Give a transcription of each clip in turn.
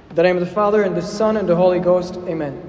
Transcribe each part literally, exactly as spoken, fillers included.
In the name of the Father, and the Son, and the Holy Ghost. Amen.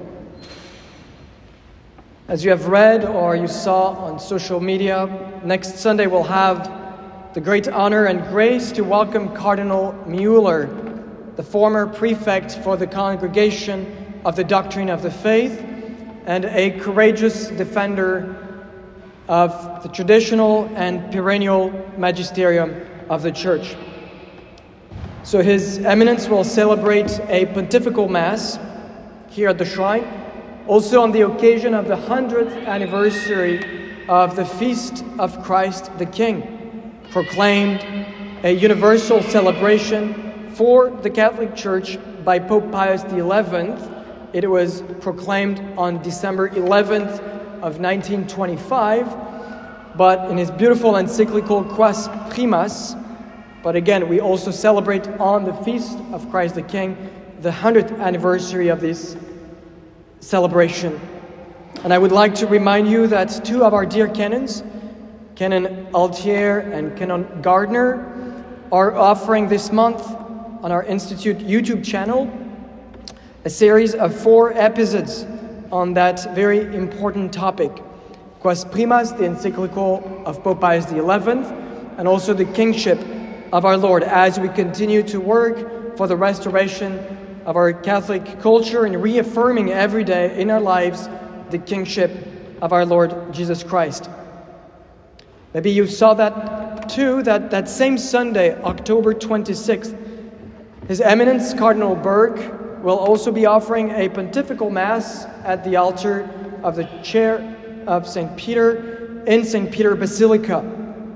As you have read or you saw on social media, next Sunday we'll have the great honor and grace to welcome Cardinal Mueller, the former prefect for the Congregation of the Doctrine of the Faith, and a courageous defender of the traditional and perennial magisterium of the Church. So His Eminence will celebrate a pontifical Mass here at the shrine, also on the occasion of the hundredth anniversary of the Feast of Christ the King, proclaimed a universal celebration for the Catholic Church by Pope Pius the eleventh. It was proclaimed on December eleventh of nineteen twenty-five, but in his beautiful encyclical Quas Primas. But again, we also celebrate on the Feast of Christ the King the hundredth anniversary of this celebration. And I would like to remind you that two of our dear canons, Canon Altier and Canon Gardner, are offering this month on our Institute YouTube channel a series of four episodes on that very important topic. Quas Primas, the encyclical of Pope Pius the eleventh, and also the kingship of our Lord, as we continue to work for the restoration of our Catholic culture and reaffirming every day in our lives the kingship of our Lord Jesus Christ. Maybe you saw that too, that, that same Sunday, October twenty-sixth, His Eminence Cardinal Berg will also be offering a pontifical Mass at the altar of the chair of Saint Peter in Saint Peter Basilica.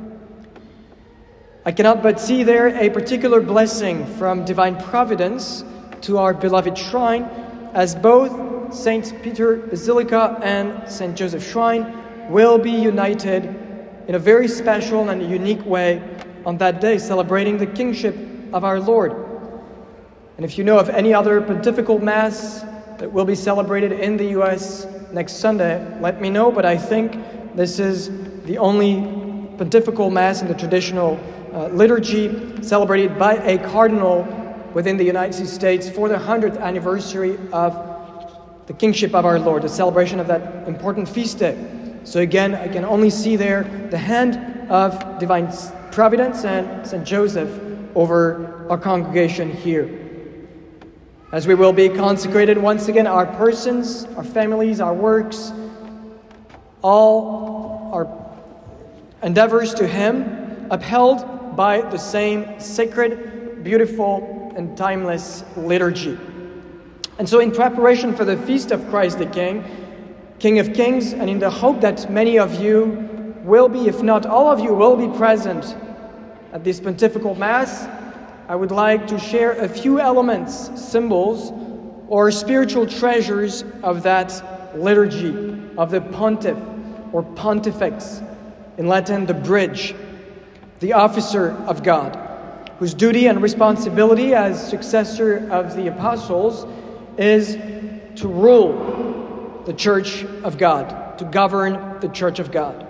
I cannot but see there a particular blessing from divine providence to our beloved shrine, as both Saint Peter Basilica and Saint Joseph Shrine will be united in a very special and unique way on that day, celebrating the kingship of our Lord. And if you know of any other pontifical Mass that will be celebrated in the U S next Sunday, let me know, but I think this is the only pontifical Mass in the traditional uh, liturgy celebrated by a cardinal within the United States for the hundredth anniversary of the kingship of our Lord, the celebration of that important feast day. So again, I can only see there the hand of divine providence and Saint Joseph over our congregation here. As we will be consecrated once again, our persons, our families, our works, all our endeavors to Him, upheld by the same sacred, beautiful, and timeless liturgy. And so in preparation for the Feast of Christ the King, King of Kings, and in the hope that many of you will be, if not all of you, will be present at this pontifical Mass, I would like to share a few elements, symbols, or spiritual treasures of that liturgy, of the pontiff or pontifex, in Latin, the bridge, the officer of God, whose duty and responsibility as successor of the apostles is to rule the Church of God, to govern the Church of God.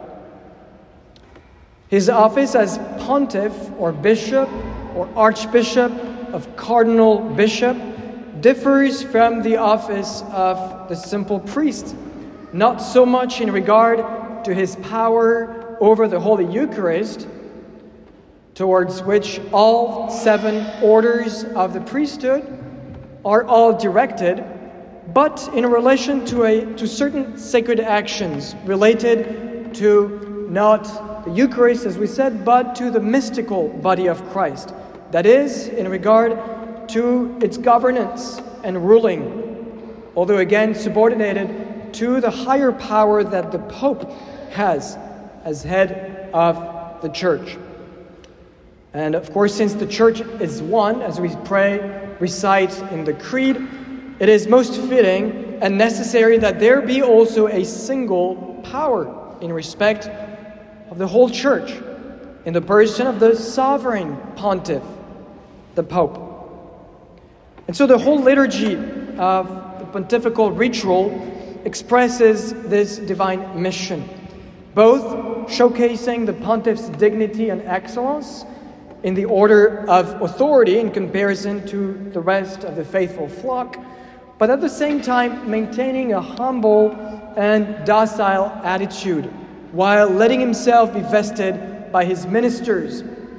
His office as pontiff or bishop or archbishop of cardinal bishop differs from the office of the simple priest, not so much in regard to his power over the Holy Eucharist, towards which all seven orders of the priesthood are all directed, but in relation to a to certain sacred actions related to not the Eucharist, as we said, but to the mystical body of Christ. That is, in regard to its governance and ruling, although again subordinated to the higher power that the Pope has as head of the Church. And of course, since the Church is one, as we pray, recite in the Creed, it is most fitting and necessary that there be also a single power in respect of the whole Church, in the person of the sovereign pontiff, the Pope. And so the whole liturgy of the pontifical ritual expresses this divine mission, both showcasing the pontiff's dignity and excellence, in the order of authority in comparison to the rest of the faithful flock, but at the same time maintaining a humble and docile attitude while letting himself be vested by his ministers.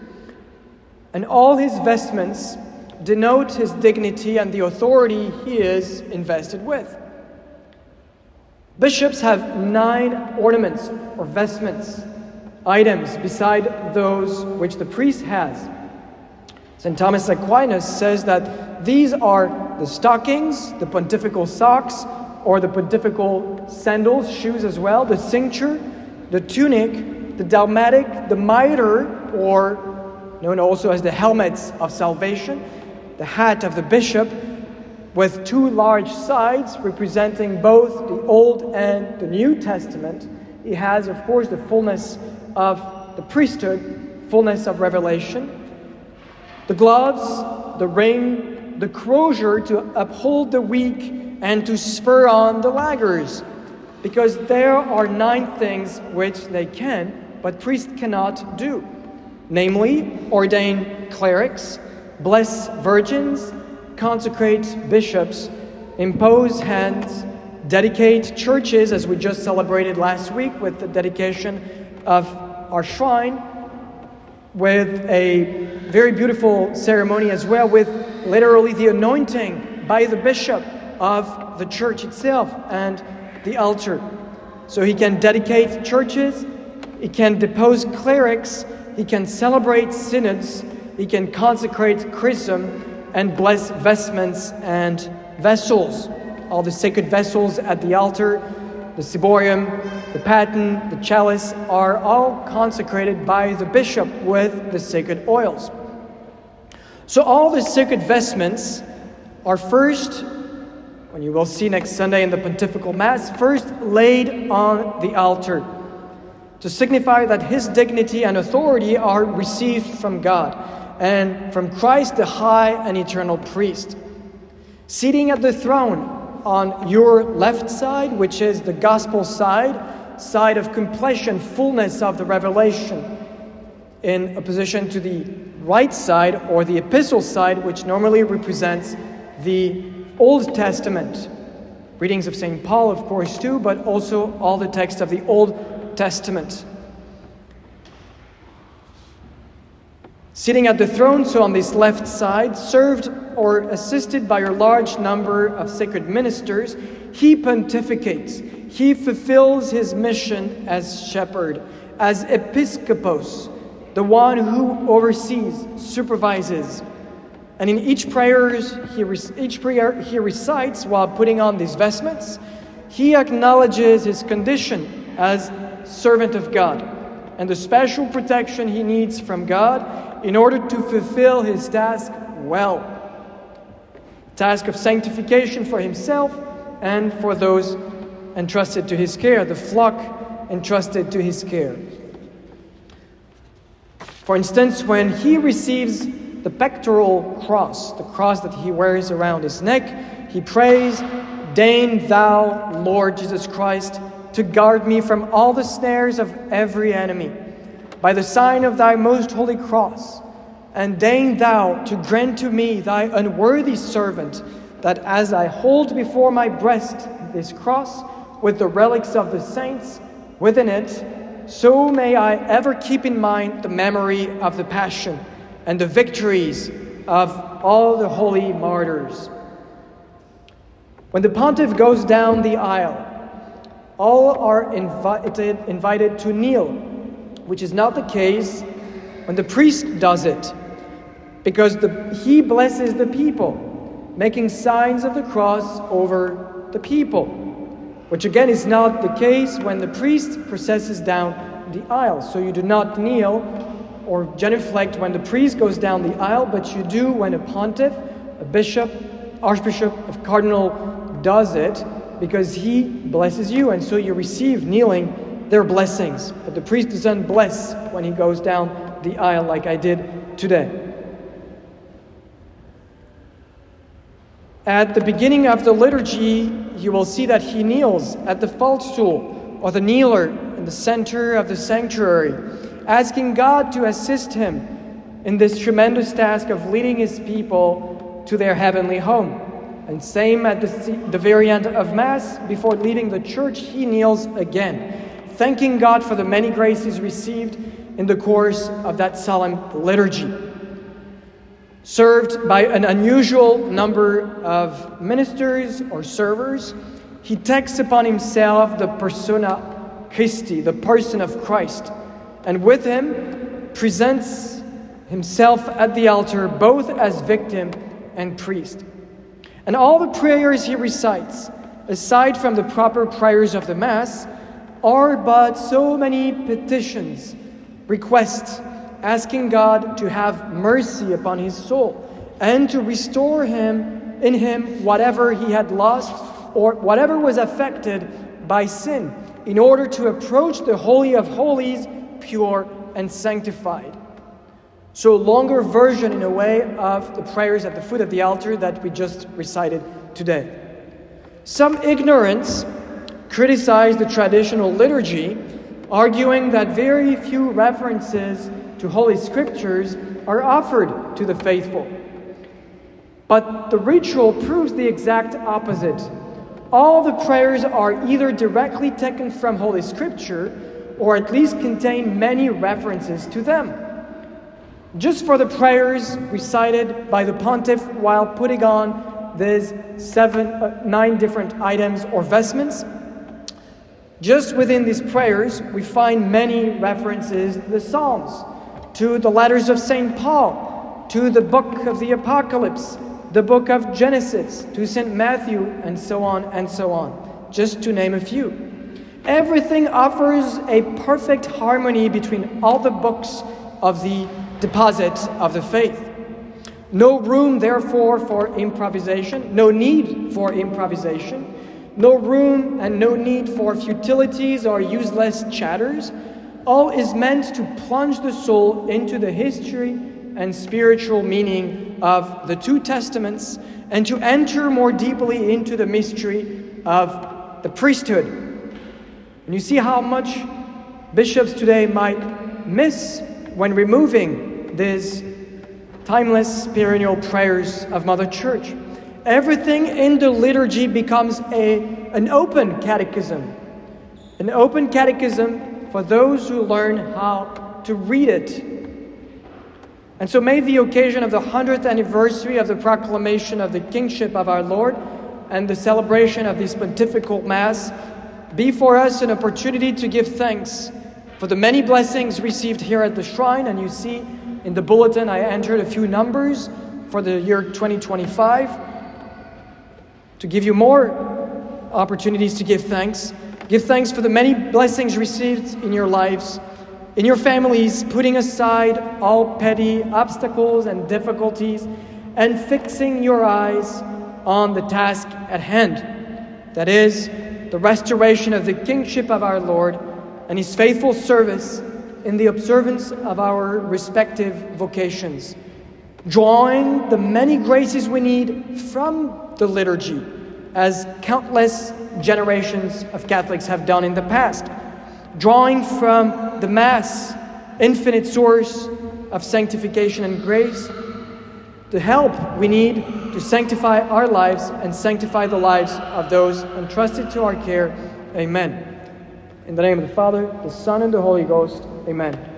And all his vestments denote his dignity and the authority he is invested with. Bishops have nine ornaments or vestments, items beside those which the priest has. Saint Thomas Aquinas says that these are the stockings, the pontifical socks, or the pontifical sandals, shoes as well, the cincture, the tunic, the dalmatic, the mitre, or known also as the helmets of salvation, the hat of the bishop, with two large sides representing both the Old and the New Testament. He has, of course, the fullness of the priesthood, fullness of revelation. The gloves, the ring, the crozier to uphold the weak and to spur on the laggers, because there are nine things which they can, but priests cannot do. Namely, ordain clerics, bless virgins, consecrate bishops, impose hands, dedicate churches, as we just celebrated last week with the dedication of our shrine, with a very beautiful ceremony as well, with literally the anointing by the bishop of the church itself and the altar. So he can dedicate churches, he can depose clerics, he can celebrate synods, he can consecrate chrism, and bless vestments and vessels. All the sacred vessels at the altar, the ciborium, the paten, the chalice, are all consecrated by the bishop with the sacred oils. So all the sacred vestments are first, when you will see next Sunday in the Pontifical Mass, first laid on the altar to signify that his dignity and authority are received from God and from Christ, the high and eternal priest. Seating at the throne on your left side, which is the gospel side, side of completion, fullness of the revelation, in opposition to the right side or the epistle side, which normally represents the Old Testament. Readings of Saint Paul, of course, too, but also all the text of the Old Testament. Sitting at the throne, so on this left side, served or assisted by a large number of sacred ministers, he pontificates. He fulfills his mission as shepherd, as episkopos, the one who oversees, supervises. And in each prayer he, each prayer he recites while putting on these vestments, he acknowledges his condition as servant of God and the special protection he needs from God in order to fulfill his task well. Task of sanctification for himself and for those entrusted to his care, the flock entrusted to his care. For instance, when he receives the pectoral cross, the cross that he wears around his neck, he prays, "Deign thou, Lord Jesus Christ, to guard me from all the snares of every enemy, by the sign of thy most holy cross, and deign thou to grant to me, thy unworthy servant, that as I hold before my breast this cross with the relics of the saints within it, so may I ever keep in mind the memory of the passion and the victories of all the holy martyrs." When the pontiff goes down the aisle, all are invited, invited to kneel, which is not the case when the priest does it, because the, he blesses the people, making signs of the cross over the people, which again is not the case when the priest processes down the aisle. So you do not kneel or genuflect when the priest goes down the aisle, but you do when a pontiff, a bishop, archbishop, a cardinal does it, because he blesses you, and so you receive kneeling their blessings. But the priest doesn't bless when he goes down the aisle like I did today. At the beginning of the liturgy, you will see that he kneels at the faldstool, or the kneeler in the center of the sanctuary, asking God to assist him in this tremendous task of leading his people to their heavenly home. And same at the, the very end of Mass, before leaving the church, he kneels again, thanking God for the many graces received in the course of that solemn liturgy. Served by an unusual number of ministers or servers, he takes upon himself the persona Christi, the person of Christ, and with him presents himself at the altar both as victim and priest. And all the prayers he recites, aside from the proper prayers of the Mass, are but so many petitions, requests, asking God to have mercy upon his soul and to restore him in him whatever he had lost or whatever was affected by sin, in order to approach the Holy of Holies pure and sanctified. So, longer version in a way of the prayers at the foot of the altar that we just recited today. Some ignorants criticize the traditional liturgy, arguing that very few references to Holy Scriptures are offered to the faithful. But the ritual proves the exact opposite. All the prayers are either directly taken from Holy Scripture or at least contain many references to them. Just for the prayers recited by the pontiff while putting on these seven, uh, nine different items or vestments, just within these prayers we find many references to the Psalms, to the letters of Saint Paul, to the book of the Apocalypse, the book of Genesis, to Saint Matthew, and so on and so on, just to name a few. Everything offers a perfect harmony between all the books of the deposit of the faith. No room, therefore, for improvisation, no need for improvisation, no room and no need for futilities or useless chatters. All is meant to plunge the soul into the history and spiritual meaning of the two testaments and to enter more deeply into the mystery of the priesthood. And you see how much bishops today might miss when removing these timeless perennial prayers of Mother Church. Everything in the liturgy becomes a, an open catechism. An open catechism for those who learn how to read it. And so may the occasion of the hundredth anniversary of the proclamation of the kingship of our Lord and the celebration of this pontifical Mass be for us an opportunity to give thanks for the many blessings received here at the shrine. And you see in the bulletin I entered a few numbers for the year twenty twenty-five to give you more opportunities to give thanks. Give thanks for the many blessings received in your lives, in your families, putting aside all petty obstacles and difficulties and fixing your eyes on the task at hand. That is, the restoration of the kingship of our Lord and his faithful service in the observance of our respective vocations, drawing the many graces we need from the liturgy, as countless generations of Catholics have done in the past, drawing from the Mass, infinite source of sanctification and grace, the help we need to sanctify our lives and sanctify the lives of those entrusted to our care. Amen. In the name of the Father, the Son, and the Holy Ghost. Amen.